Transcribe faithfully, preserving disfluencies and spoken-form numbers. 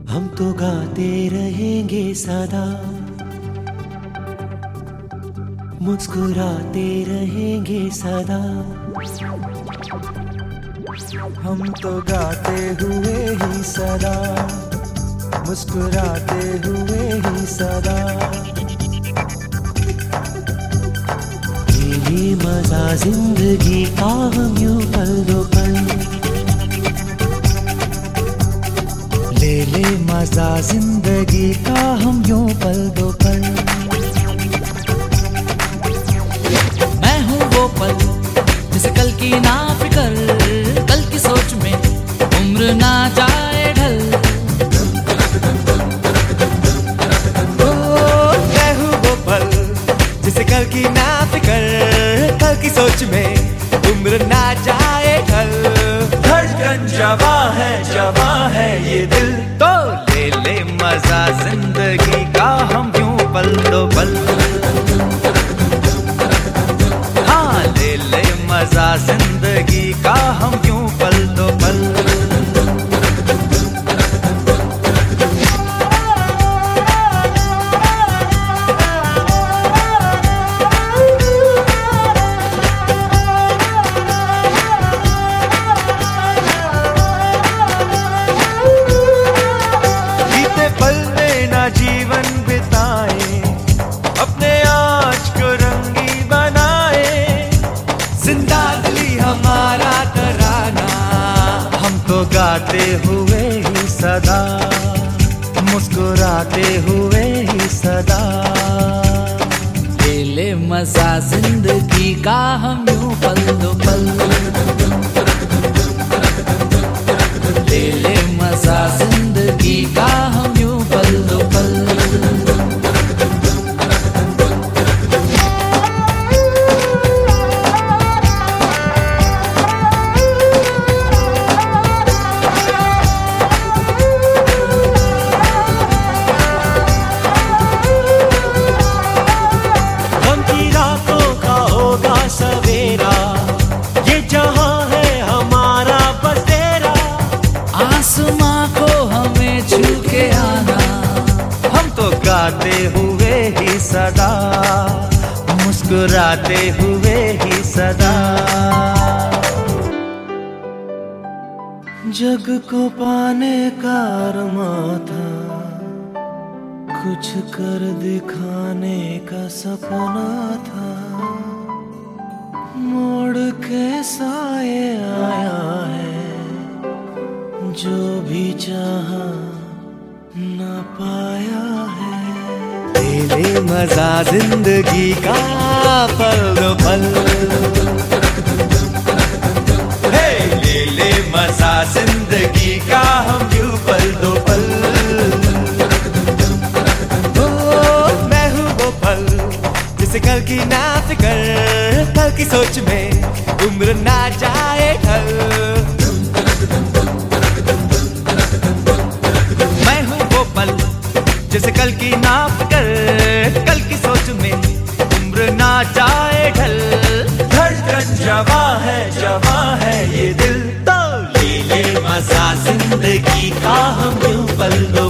हम तो गाते रहेंगे सदा, मुस्कुराते रहेंगे सदा। हम तो गाते हुए ही सदा, मुस्कुराते हुए ही सदा। ये मजा जिंदगी का हम यूं पल दो पल, ले ले मजा जिंदगी का हम यूं पल दो पल। मैं हूँ वो पल जिसे कल की ना फिकर, कल की सोच में उम्र ना जाए ढल। ओ, मैं हूँ वो पल जिसे कल की ना फिकर, कल की सोच में उम्र ना जाए ढल। धड़कन जवां है जवां है ये दिल, तो ले ले मजा जिंदगी का हम यूं पल दो पल। हाँ ले ले मजा जिंदगी का हम यूं पल दो पल। जीवन बिताए अपने आज को रंगी बनाए, जिंदा दिली हमारा तराना। हम तो गाते हुए ही सदा, मुस्कुराते हुए ही सदा। ले ले मजा जिंदगी का हम यूं पल दो पल, ले ले मजा जिंदगी का हम यूं पल दो पल। हम की रातों का होगा सवेरा, ये जहां है हमारा बसेरा। आसमां को हमें छू के आना, हम तो गाते हुए ही सदा, मुस्कुराते हुए ही सदा। जग को पाने का अरमां था, कुछ कर दिखाने का सपना था। मोड़ के साए आया है, जो भी चाहा ना पाया है। ले ले मजा जिंदगी का पल दो पल। हे ले ले मजा जिंदगी का हम यूं पल दो पल। ओ, मैं हूँ वो पल जिसे कल की ना फिकर, कल की सोच में उम्र ना जाए ढल। मैं हूँ वो पल जिसे कल की ना फिकर, कल की सोच में उम्र ना जाए ढल। धड़कन जवां है जवां है ये दिल, तो ले ले मजा जिंदगी का हम यूं पल दो